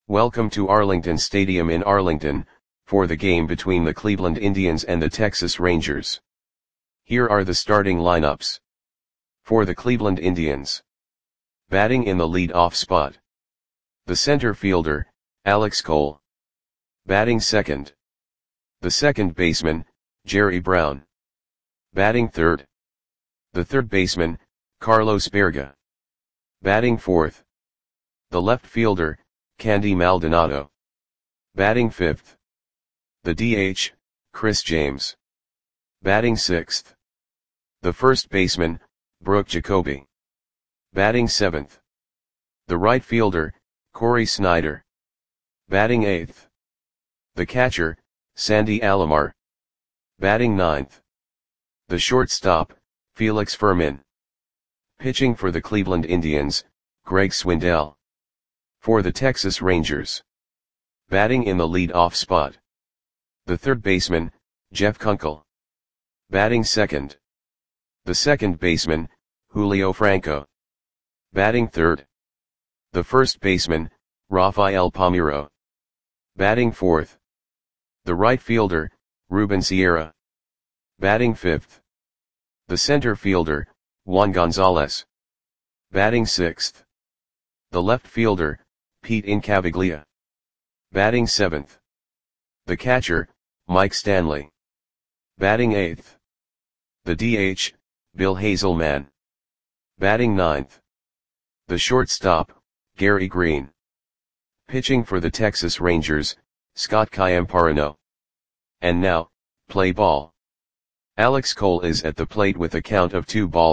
Welcome to Arlington Stadium in Arlington, for the game between the Cleveland Indians and the Texas Rangers. Here are the starting lineups. For the Cleveland Indians. Batting in the lead-off spot. The center fielder, Alex Cole. Batting second. The second baseman, Jerry Brown. Batting third. The third baseman, Carlos Baerga. Batting fourth. The left fielder, Candy Maldonado. Batting fifth. The DH, Chris James. Batting sixth. The first baseman, Brooke Jacoby. Batting seventh. The right fielder, Cory Snyder. Batting eighth. The catcher, Sandy Alomar. Batting ninth. The shortstop, Felix Fermin. Pitching for the Cleveland Indians, Greg Swindell. For the Texas Rangers. Batting in the lead-off spot. The third baseman, Jeff Kunkel. Batting second. The second baseman, Julio Franco. Batting third. The first baseman, Rafael Palmeiro. Batting fourth. The right fielder, Ruben Sierra. Batting fifth. The center fielder, Juan Gonzalez. Batting sixth. The left fielder, Pete Incaviglia. Batting seventh. The catcher, Mike Stanley. Batting eighth. The DH, Bill Hazelman. Batting ninth. The shortstop, Gary Green. Pitching for the Texas Rangers, Scott Chiamparino. And now, play ball. Alex Cole is at the plate with a count of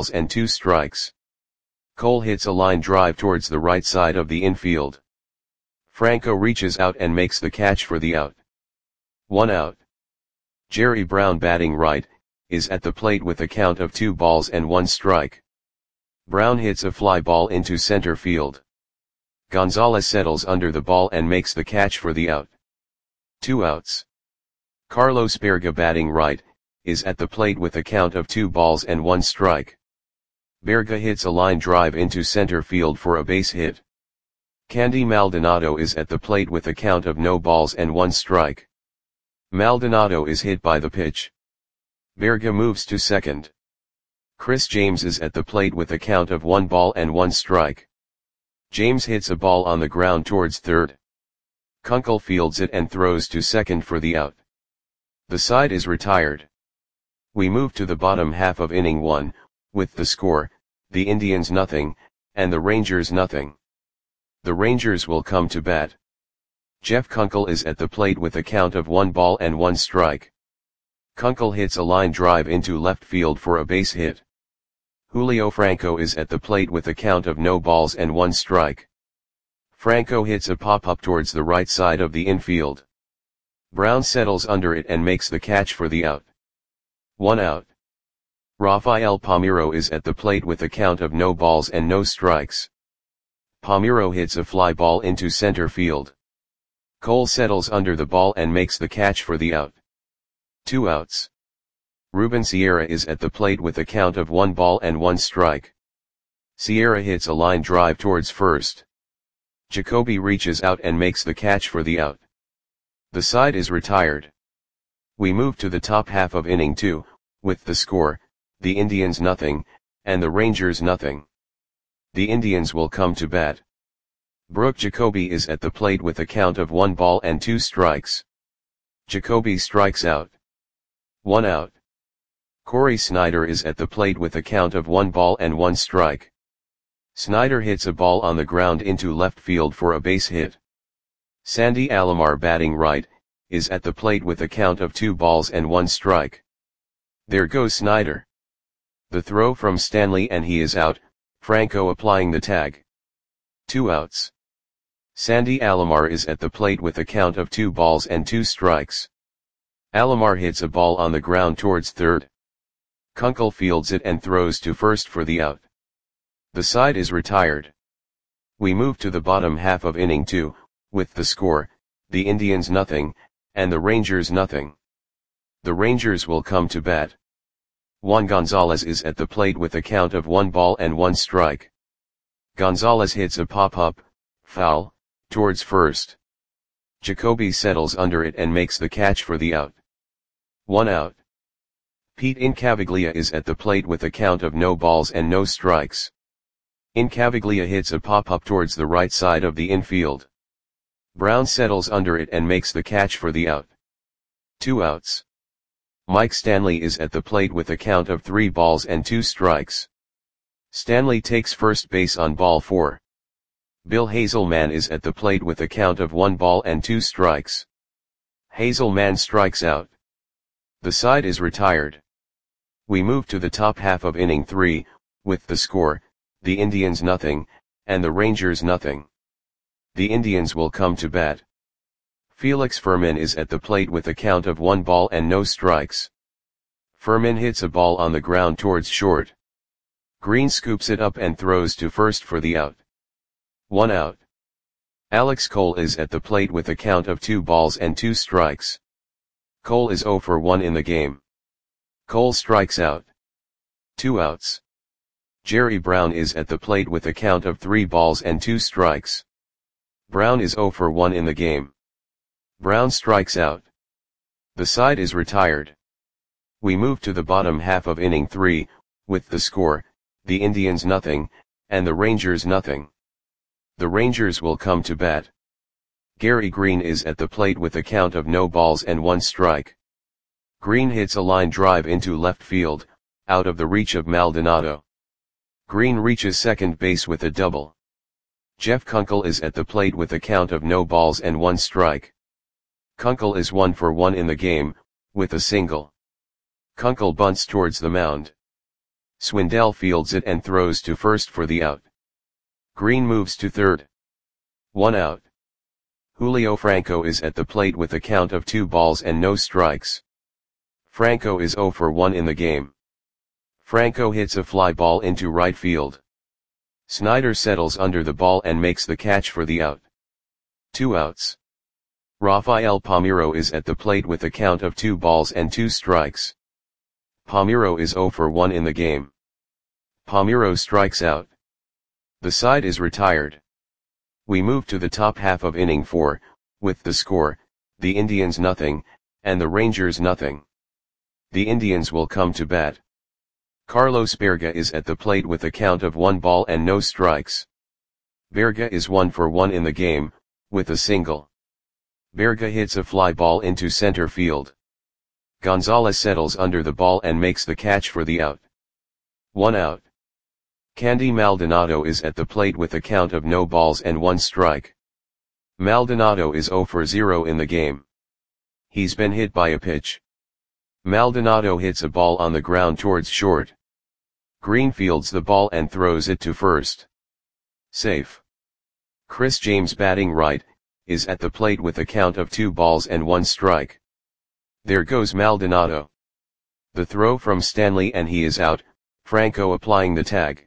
2-2 Cole hits a line drive towards the right side of the infield. Franco reaches out and makes the catch for the out. 1 out. Jerry Brown, batting right, is at the plate with a count of 2-1. Brown hits a fly ball into center field. Gonzalez settles under the ball and makes the catch for the out. 2 outs. Carlos Baerga, batting right, is at the plate with a count of 2-1. Baerga hits a line drive into center field for a base hit. Candy Maldonado is at the plate with a count of 0-1. Maldonado is hit by the pitch. Baerga moves to second. Chris James is at the plate with a count of 1-1. James hits a ball on the ground towards third. Kunkel fields it and throws to second for the out. The side is retired. We move to the bottom half of inning 1, with the score, the Indians 0, and the Rangers 0. The Rangers will come to bat. Jeff Kunkel is at the plate with a count of 1-1. Kunkel hits a line drive into left field for a base hit. Julio Franco is at the plate with a count of 0-1. Franco hits a pop-up towards the right side of the infield. Brown settles under it and makes the catch for the out. 1 out. Rafael Palmeiro is at the plate with a count of 0-0. Palmeiro hits a fly ball into center field. Cole settles under the ball and makes the catch for the out. 2 outs. Ruben Sierra is at the plate with a count of 1-1. Sierra hits a line drive towards first. Jacoby reaches out and makes the catch for the out. The side is retired. We move to the top half of inning 2, with the score, the Indians 0, and the Rangers 0. The Indians will come to bat. Brooke Jacoby is at the plate with a count of 1-2. Jacoby strikes out. 1 out. Cory Snyder is at the plate with a count of 1-1. Snyder hits a ball on the ground into left field for a base hit. Sandy Alomar, batting right, is at the plate with a count of 2-1. There goes Snyder. The throw from Stanley and he is out, Franco applying the tag. 2 outs. Sandy Alomar is at the plate with a count of 2-2. Alomar hits a ball on the ground towards third. Kunkel fields it and throws to first for the out. The side is retired. We move to the bottom half of inning 2, with the score, the Indians 0, and the Rangers 0. The Rangers will come to bat. Juan Gonzalez is at the plate with a count of 1-1. Gonzalez hits a pop-up, foul, towards first. Jacoby settles under it and makes the catch for the out. 1 out. Pete Incaviglia is at the plate with a count of no balls and no strikes. Incaviglia hits a pop-up towards the right side of the infield. Brown settles under it and makes the catch for the out. 2 outs. Mike Stanley is at the plate with a count of 3 balls and 2 strikes. Stanley takes first base on ball 4. Bill Hazelman is at the plate with a count of 1 ball and 2 strikes. Hazelman strikes out. The side is retired. We move to the top half of inning 3, with the score, the Indians nothing, and the Rangers nothing. The Indians will come to bat. Felix Fermin is at the plate with a count of 1 ball and no strikes. Fermin hits a ball on the ground towards short. Green scoops it up and throws to first for the out. 1 out. Alex Cole is at the plate with a count of 2 balls and 2 strikes. Cole is 0 for 1 in the game. Cole strikes out. 2 outs. Jerry Brown is at the plate with a count of 3 balls and 2 strikes. Brown is 0 for 1 in the game. Brown strikes out. The side is retired. We move to the bottom half of inning 3, with the score, the Indians nothing, and the Rangers nothing. The Rangers will come to bat. Gary Green is at the plate with a count of no balls and 1 strike. Green hits a line drive into left field, out of the reach of Maldonado. Green reaches second base with a double. Jeff Kunkel is at the plate with a count of no balls and 1 strike. Kunkel is 1 for 1 in the game, with a single. Kunkel bunts towards the mound. Swindell fields it and throws to first for the out. Green moves to third. 1 out. Julio Franco is at the plate with a count of 2 balls and no strikes. Franco is 0 for 1 in the game. Franco hits a fly ball into right field. Snyder settles under the ball and makes the catch for the out. 2 outs. Rafael Palmeiro is at the plate with a count of 2 balls and 2 strikes. Palmeiro is 0 for 1 in the game. Palmeiro strikes out. The side is retired. We move to the top half of inning 4, with the score, the Indians nothing, and the Rangers nothing. The Indians will come to bat. Carlos Berga is at the plate with a count of 1 ball and no strikes. Berga is 1 for 1 in the game, with a single. Berga hits a fly ball into center field. Gonzalez settles under the ball and makes the catch for the out. 1 out. Candy Maldonado is at the plate with a count of no balls and 1 strike. Maldonado is 0 for 0 in the game. He's been hit by a pitch. Maldonado hits a ball on the ground towards short. Green fields the ball and throws it to first. Safe. Chris James, batting right, is at the plate with a count of 2 balls and 1 strike. There goes Maldonado. The throw from Stanley and he is out, Franco applying the tag.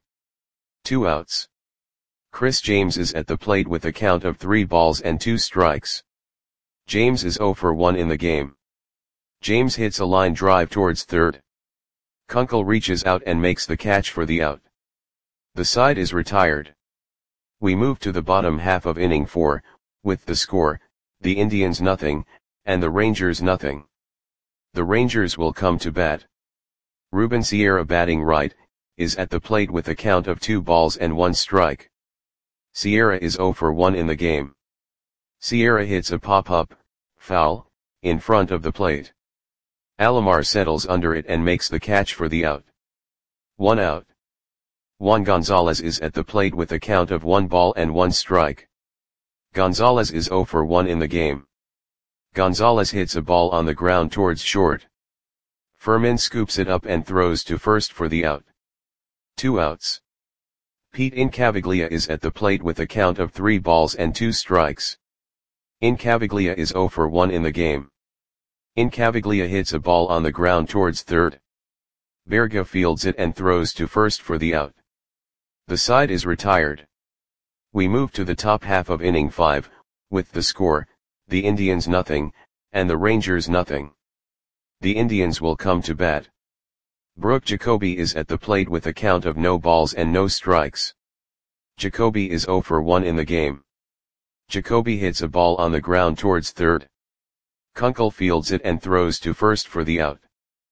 2 outs. Chris James is at the plate with a count of 3 balls and 2 strikes. James is 0 for 1 in the game. James hits a line drive towards third. Kunkel reaches out and makes the catch for the out. The side is retired. We move to the bottom half of inning 4, with the score, the Indians nothing, and the Rangers nothing. The Rangers will come to bat. Ruben Sierra, batting right, is at the plate with a count of 2 balls and 1 strike. Sierra is 0 for 1 in the game. Sierra hits a pop-up, foul, in front of the plate. Alomar settles under it and makes the catch for the out. 1 out. Juan Gonzalez is at the plate with a count of 1 ball and 1 strike. Gonzalez is 0 for 1 in the game. Gonzalez hits a ball on the ground towards short. Fermin scoops it up and throws to first for the out. 2 outs. Pete Incaviglia is at the plate with a count of 3 balls and 2 strikes. Incaviglia is 0 for 1 in the game. Incaviglia hits a ball on the ground towards third. Berga fields it and throws to first for the out. The side is retired. We move to the top half of inning 5, with the score, the Indians nothing, and the Rangers nothing. The Indians will come to bat. Brooke Jacoby is at the plate with a count of no balls and no strikes. Jacoby is 0 for 1 in the game. Jacoby hits a ball on the ground towards third. Kunkel fields it and throws to first for the out.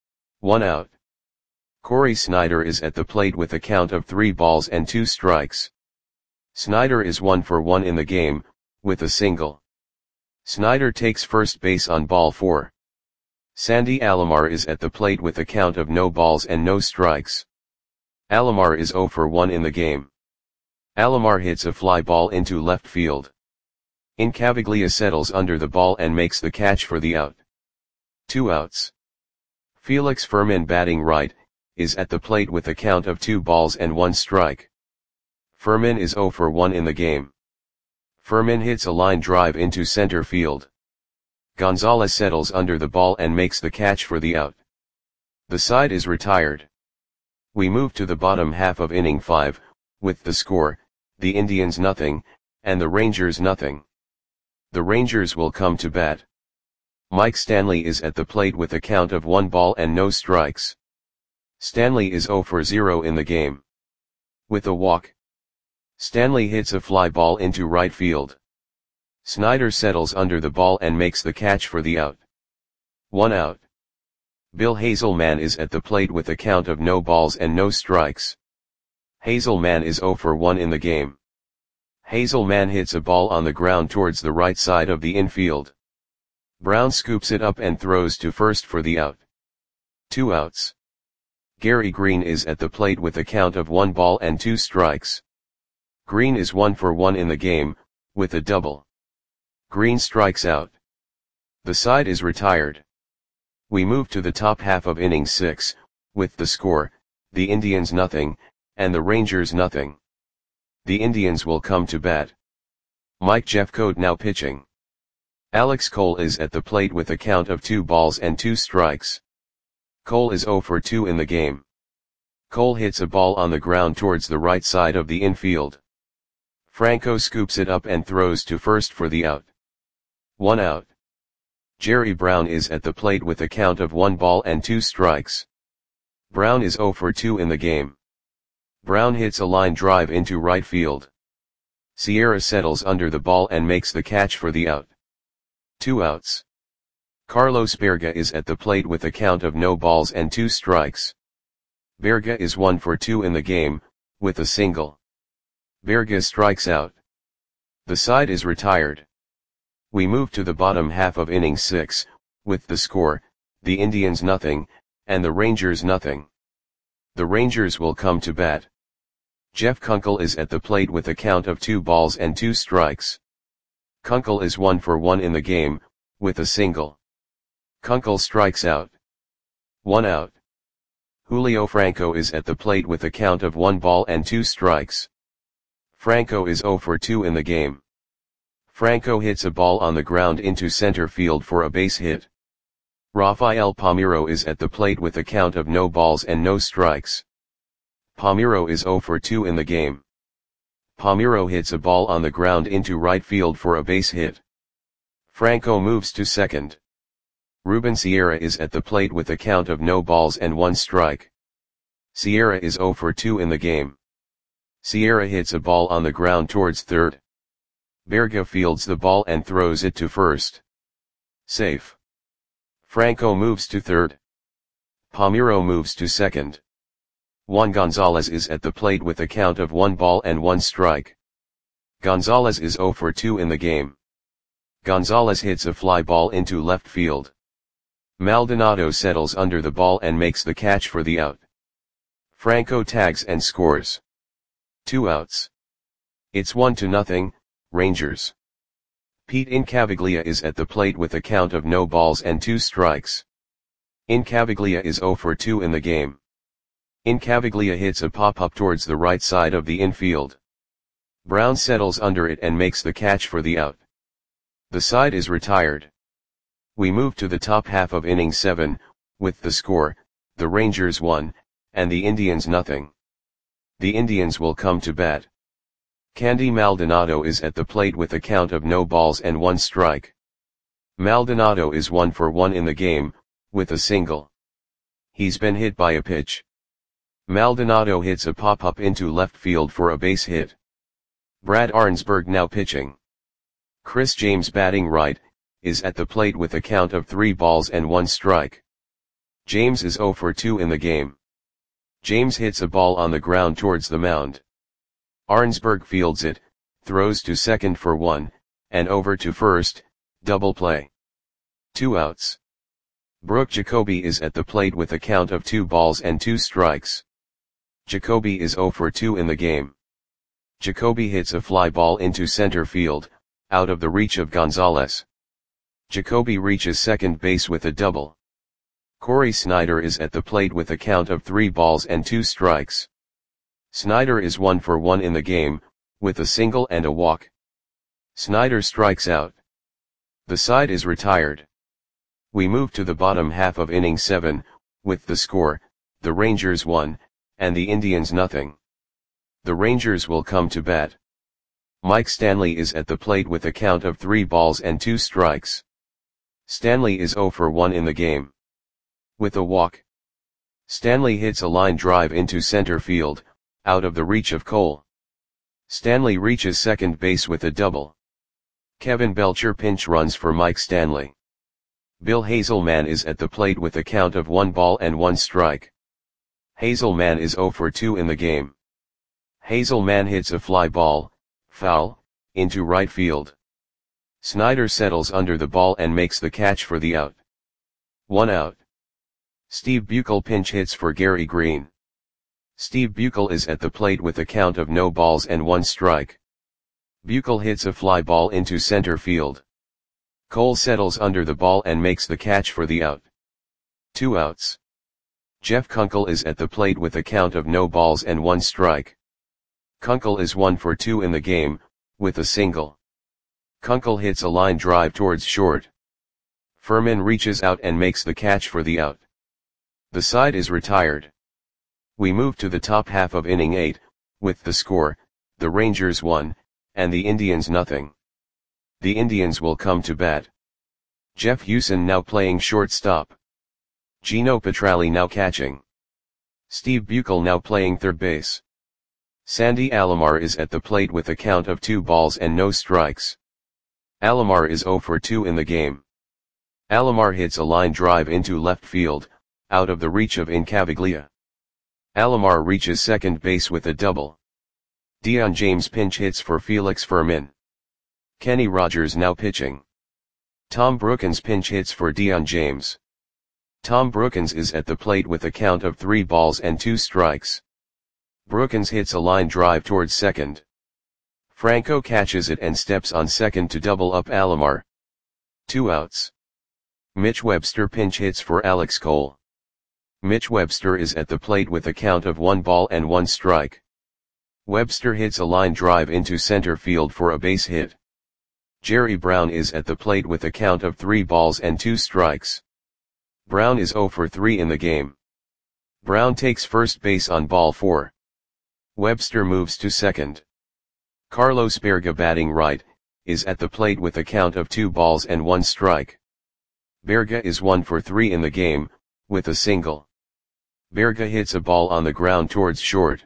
1 out. Corey Snyder is at the plate with a count of 3 balls and 2 strikes. Snyder is 1 for 1 in the game, with a single. Snyder takes first base on ball 4. Sandy Alomar is at the plate with a count of no balls and no strikes. Alomar is 0 for 1 in the game. Alomar hits a fly ball into left field. Incaviglia settles under the ball and makes the catch for the out. 2 outs. Felix Fermin, batting right, is at the plate with a count of 2 balls and 1 strike. Fermin is 0 for 1 in the game. Fermin hits a line drive into center field. Gonzalez settles under the ball and makes the catch for the out. The side is retired. We move to the bottom half of inning 5, with the score, the Indians nothing, and the Rangers nothing. The Rangers will come to bat. Mike Stanley is at the plate with a count of 1 ball and no strikes. Stanley is 0 for 0 in the game. With a walk, Stanley hits a fly ball into right field. Snyder settles under the ball and makes the catch for the out. 1 out. Bill Hazelman is at the plate with a count of no balls and no strikes. Hazelman is 0 for 1 in the game. Hazelman hits a ball on the ground towards the right side of the infield. Brown scoops it up and throws to first for the out. 2 outs. Gary Green is at the plate with a count of 1 ball and 2 strikes. Green is 1 for 1 in the game, with a double. Green strikes out. The side is retired. We move to the top half of inning 6, with the score, the Indians nothing, and the Rangers nothing. The Indians will come to bat. Mike Jeffcoat now pitching. Alex Cole is at the plate with a count of 2 balls and 2 strikes. Cole is 0 for 2 in the game. Cole hits a ball on the ground towards the right side of the infield. Franco scoops it up and throws to first for the out. 1 out. Jerry Brown is at the plate with a count of 1 ball and 2 strikes. Brown is 0 for 2 in the game. Brown hits a line drive into right field. Sierra settles under the ball and makes the catch for the out. 2 outs. Carlos Berga is at the plate with a count of no balls and 2 strikes. Berga is 1 for 2 in the game, with a single. Berga strikes out. The side is retired. We move to the bottom half of inning 6, with the score, the Indians nothing, and the Rangers nothing. The Rangers will come to bat. Jeff Kunkel is at the plate with a count of 2 balls and 2 strikes. Kunkel is 1 for 1 in the game, with a single. Kunkel strikes out. 1 out. Julio Franco is at the plate with a count of 1 ball and 2 strikes. Franco is 0 for 2 in the game. Franco hits a ball on the ground into center field for a base hit. Rafael Palmeiro is at the plate with a count of no balls and no strikes. Palmeiro is 0 for 2 in the game. Palmeiro hits a ball on the ground into right field for a base hit. Franco moves to second. Ruben Sierra is at the plate with a count of no balls and 1 strike. Sierra is 0 for 2 in the game. Sierra hits a ball on the ground towards third. Berga fields the ball and throws it to first. Safe. Franco moves to third. Palmeiro moves to second. Juan Gonzalez is at the plate with a count of 1 ball and 1 strike. Gonzalez is 0 for 2 in the game. Gonzalez hits a fly ball into left field. Maldonado settles under the ball and makes the catch for the out. Franco tags and scores. 2 outs. It's 1-0, Rangers. Pete Incaviglia is at the plate with a count of no balls and 2 strikes. Incaviglia is 0 for 2 in the game. Incaviglia hits a pop-up towards the right side of the infield. Brown settles under it and makes the catch for the out. The side is retired. We move to the top half of inning 7, with the score, the Rangers 1, and the Indians nothing. The Indians will come to bat. Candy Maldonado is at the plate with a count of no balls and 1 strike. Maldonado is 1 for 1 in the game, with a single. He's been hit by a pitch. Maldonado hits a pop-up into left field for a base hit. Brad Arnsberg now pitching. Chris James batting right, is at the plate with a count of 3 balls and 1 strike. James is 0 for 2 in the game. James hits a ball on the ground towards the mound. Arnsberg fields it, throws to second for 1, and over to first, double play. 2 outs. Brooke Jacoby is at the plate with a count of 2 balls and 2 strikes. Jacoby is 0 for 2 in the game. Jacoby hits a fly ball into center field, out of the reach of Gonzalez. Jacoby reaches second base with a double. Corey Snyder is at the plate with a count of 3 balls and 2 strikes. Snyder is 1 for 1 in the game, with a single and a walk. Snyder strikes out. The side is retired. We move to the bottom half of inning 7, with the score, the Rangers 1, and the Indians nothing. The Rangers will come to bat. Mike Stanley is at the plate with a count of 3 balls and 2 strikes. Stanley is 0 for 1 in the game. With a walk. Stanley hits a line drive into center field, out of the reach of Cole. Stanley reaches second base with a double. Kevin Belcher pinch runs for Mike Stanley. Bill Hazelman is at the plate with a count of 1 ball and 1 strike. Hazelman is 0 for 2 in the game. Hazelman hits a fly ball, foul, into right field. Snyder settles under the ball and makes the catch for the out. 1 out. Steve Buechel pinch hits for Gary Green. Steve Buechel is at the plate with a count of no balls and 1 strike. Buechel hits a fly ball into center field. Cole settles under the ball and makes the catch for the out. 2 outs. Jeff Kunkel is at the plate with a count of no balls and 1 strike. Kunkel is 1 for 2 in the game, with a single. Kunkel hits a line drive towards short. Furman reaches out and makes the catch for the out. The side is retired. We move to the top half of inning 8, with the score, the Rangers 1, and the Indians nothing. The Indians will come to bat. Jeff Hewson now playing shortstop. Gino Petralli now catching. Steve Buechel now playing third base. Sandy Alomar is at the plate with a count of 2 balls and no strikes. Alomar is 0 for 2 in the game. Alomar hits a line drive into left field, out of the reach of Incaviglia. Alomar reaches second base with a double. Dion James pinch hits for Felix Furman. Kenny Rogers now pitching. Tom Brookens pinch hits for Dion James. Tom Brookens is at the plate with a count of 3 balls and 2 strikes. Brookens hits a line drive towards second. Franco catches it and steps on second to double up Alomar. 2 outs. Mitch Webster pinch hits for Alex Cole. Mitch Webster is at the plate with a count of 1 ball and 1 strike. Webster hits a line drive into center field for a base hit. Jerry Brown is at the plate with a count of 3 balls and 2 strikes. Brown is 0 for 3 in the game. Brown takes first base on ball 4. Webster moves to second. Carlos Berga batting right, is at the plate with a count of 2 balls and 1 strike. Berga is 1 for 3 in the game, with a single. Berga hits a ball on the ground towards short.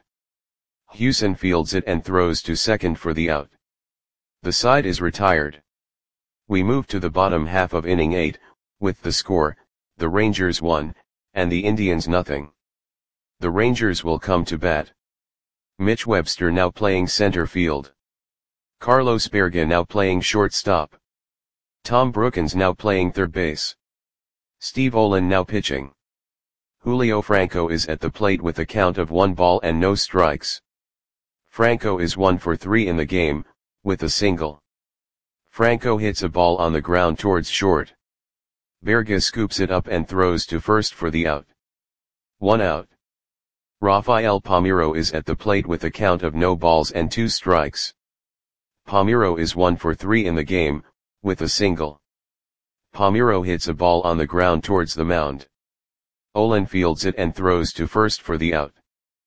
Hewson fields it and throws to second for the out. The side is retired. We move to the bottom half of inning 8, with the score, the Rangers 1, and the Indians nothing. The Rangers will come to bat. Mitch Webster now playing center field. Carlos Berga now playing shortstop. Tom Brookens now playing third base. Steve Olin now pitching. Julio Franco is at the plate with a count of 1 ball and no strikes. Franco is 1 for 3 in the game, with a single. Franco hits a ball on the ground towards short. Berga scoops it up and throws to first for the out. 1 out. Rafael Palmeiro is at the plate with a count of no balls and 2 strikes. Palmeiro is 1 for 3 in the game, with a single. Palmeiro hits a ball on the ground towards the mound. Olin fields it and throws to first for the out.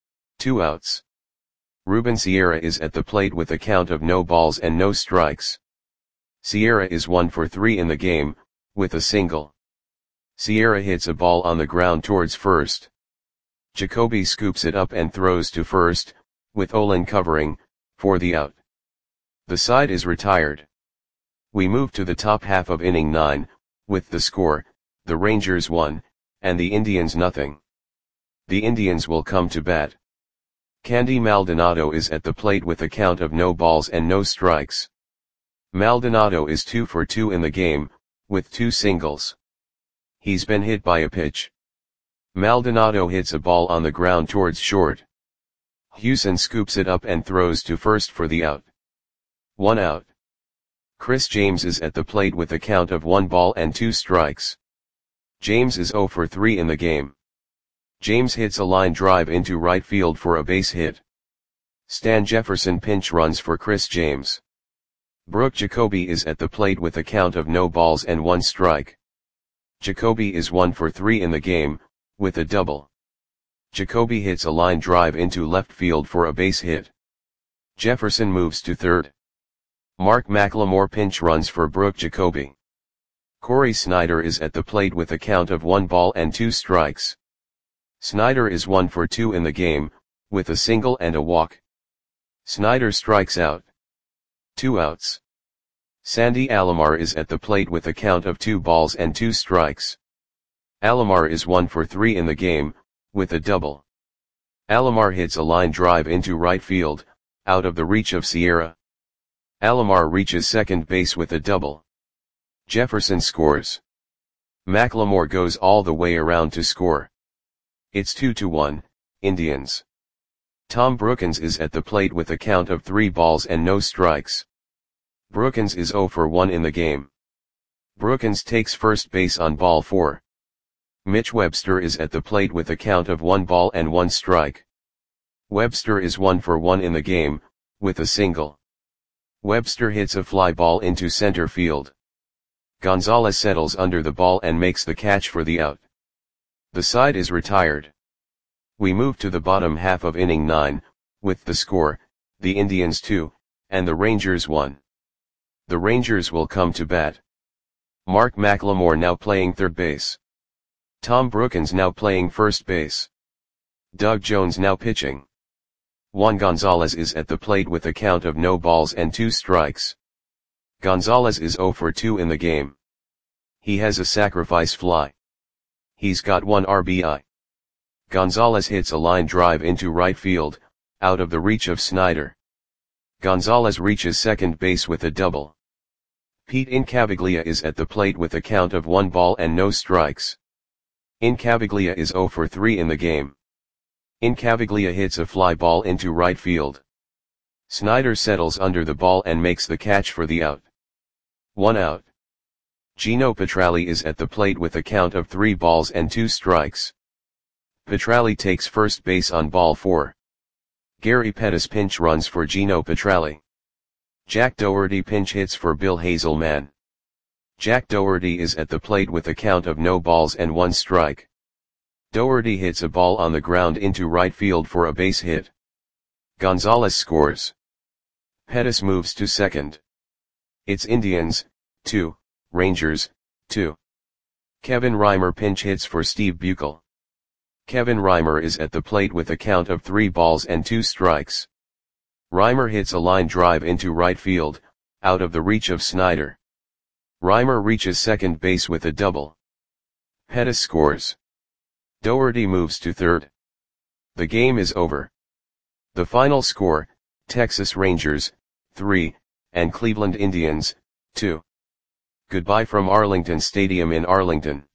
2 outs. Ruben Sierra is at the plate with a count of no balls and no strikes. Sierra is 1 for 3 in the game, with a single. Sierra hits a ball on the ground towards first. Jacoby scoops it up and throws to first, with Olin covering, for the out. The side is retired. We move to the top half of inning 9, with the score, the Rangers 1, and the Indians nothing. The Indians will come to bat. Candy Maldonado is at the plate with a count of no balls and no strikes. Maldonado is 2 for 2 in the game, with 2 singles. He's been hit by a pitch. Maldonado hits a ball on the ground towards short. Hewson scoops it up and throws to first for the out. 1 out. Chris James is at the plate with a count of 1 ball and 2 strikes. James is 0 for 3 in the game. James hits a line drive into right field for a base hit. Stan Jefferson pinch runs for Chris James. Brooke Jacoby is at the plate with a count of no balls and 1 strike. Jacoby is 1 for 3 in the game, with a double. Jacoby hits a line drive into left field for a base hit. Jefferson moves to third. Mark McLemore pinch runs for Brooke Jacoby. Corey Snyder is at the plate with a count of 1 ball and 2 strikes. Snyder is 1 for 2 in the game, with a single and a walk. Snyder strikes out. 2 outs. Sandy Alomar is at the plate with a count of 2 balls and 2 strikes. Alomar is 1 for 3 in the game, with a double. Alomar hits a line drive into right field, out of the reach of Sierra. Alomar reaches second base with a double. Jefferson scores. McLemore goes all the way around to score. It's 2-1, Indians. Tom Brookens is at the plate with a count of 3 balls and no strikes. Brookens is 0 for 1 in the game. Brookens takes first base on ball 4. Mitch Webster is at the plate with a count of 1 ball and 1 strike. Webster is 1 for 1 in the game, with a single. Webster hits a fly ball into center field. Gonzalez settles under the ball and makes the catch for the out. The side is retired. We move to the bottom half of inning 9, with the score, the Indians 2, and the Rangers 1. The Rangers will come to bat. Mark McLemore now playing third base. Tom Brookens now playing first base. Doug Jones now pitching. Juan Gonzalez is at the plate with a count of no balls and 2 strikes. Gonzalez is 0 for 2 in the game. He has a sacrifice fly. He's got 1 RBI. Gonzalez hits a line drive into right field, out of the reach of Snyder. Gonzalez reaches second base with a double. Pete Incaviglia is at the plate with a count of 1 ball and no strikes. Incaviglia is 0 for 3 in the game. Incaviglia hits a fly ball into right field. Snyder settles under the ball and makes the catch for the out. 1 out. Gino Petralli is at the plate with a count of 3 balls and 2 strikes. Petralli takes first base on ball 4. Gary Pettis pinch runs for Gino Petralli. Jack Dougherty pinch hits for Bill Hazelman. Jack Dougherty is at the plate with a count of no balls and 1 strike. Dougherty hits a ball on the ground into right field for a base hit. Gonzalez scores. Pettis moves to second. It's Indians, 2, Rangers, 2. Kevin Reimer pinch hits for Steve Buechel. Kevin Reimer is at the plate with a count of 3 balls and 2 strikes. Reimer hits a line drive into right field, out of the reach of Snyder. Reimer reaches second base with a double. Pettis scores. Dougherty moves to third. The game is over. The final score, Texas Rangers, 3, and Cleveland Indians, 2. Goodbye from Arlington Stadium in Arlington.